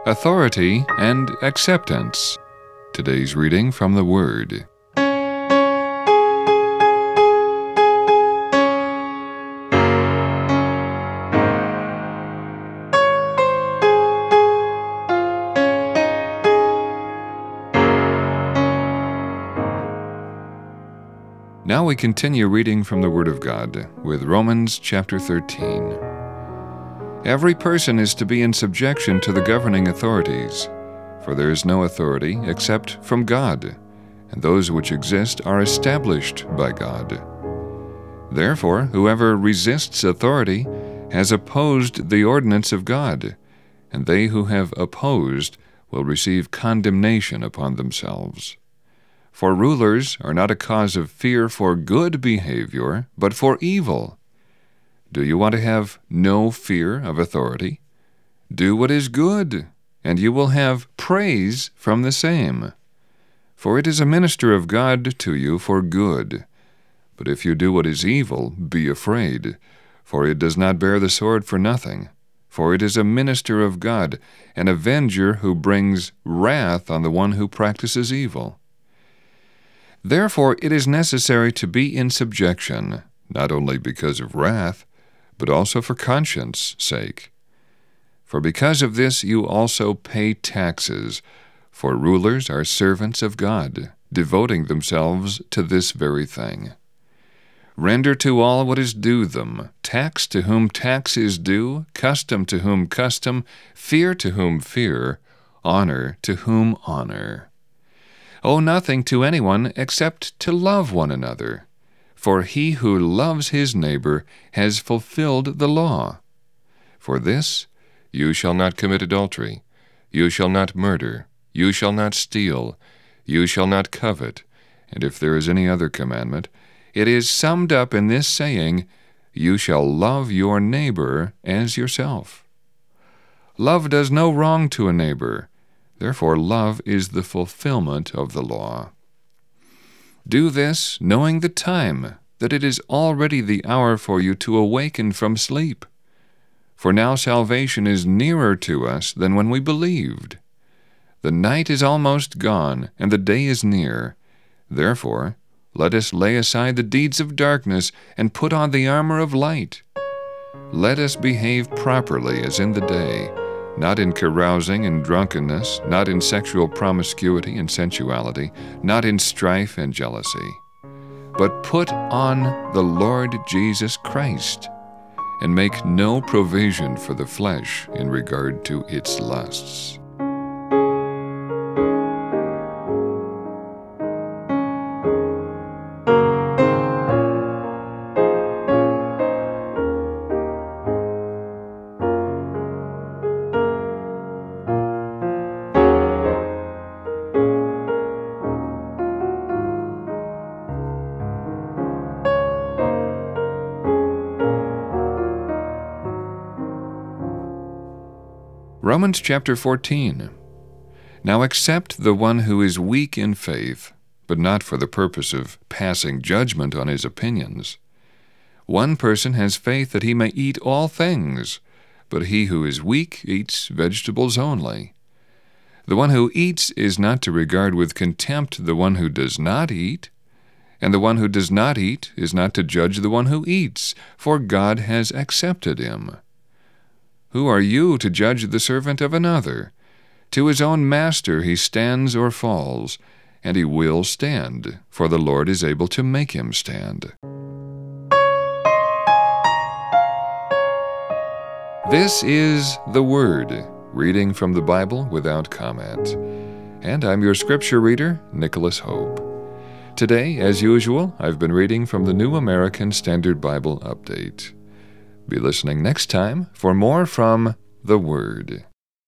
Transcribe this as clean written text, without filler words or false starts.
Authority and Acceptance. Today's reading from the Word. Now we continue reading from the Word of God with Romans chapter 13. Every person is to be in subjection to the governing authorities, for there is no authority except from God, and those which exist are established by God. Therefore, whoever resists authority has opposed the ordinance of God, and they who have opposed will receive condemnation upon themselves. For rulers are not a cause of fear for good behavior, but for evil. Do you want to have no fear of authority? Do what is good, and you will have praise from the same. For it is a minister of God to you for good. But if you do what is evil, be afraid, for it does not bear the sword for nothing. For it is a minister of God, an avenger who brings wrath on the one who practices evil. Therefore it is necessary to be in subjection, not only because of wrath, but also for conscience' sake. For because of this you also pay taxes, for rulers are servants of God, devoting themselves to this very thing. Render to all what is due them, tax to whom tax is due, custom to whom custom, fear to whom fear, honor to whom honor. Owe nothing to anyone except to love one another, for he who loves his neighbor has fulfilled the law. For this, you shall not commit adultery, you shall not murder, you shall not steal, you shall not covet, and if there is any other commandment, it is summed up in this saying, you shall love your neighbor as yourself. Love does no wrong to a neighbor. Therefore, love is the fulfillment of the law. Do this, knowing the time, that it is already the hour for you to awaken from sleep. For now salvation is nearer to us than when we believed. The night is almost gone, and the day is near. Therefore, let us lay aside the deeds of darkness and put on the armor of light. Let us behave properly as in the day, not in carousing and drunkenness, not in sexual promiscuity and sensuality, not in strife and jealousy. But put on the Lord Jesus Christ, and make no provision for the flesh in regard to its lusts. Romans chapter 14. Now accept the one who is weak in faith, but not for the purpose of passing judgment on his opinions. One person has faith that he may eat all things, but he who is weak eats vegetables only. The one who eats is not to regard with contempt the one who does not eat, and the one who does not eat is not to judge the one who eats, for God has accepted him. Who are you to judge the servant of another? To his own master he stands or falls, and he will stand, for the Lord is able to make him stand. This is the Word, reading from the Bible without comment. And I'm your scripture reader, Nicholas Hope. Today, as usual, I've been reading from the New American Standard Bible Update. Be listening next time for more from the Word.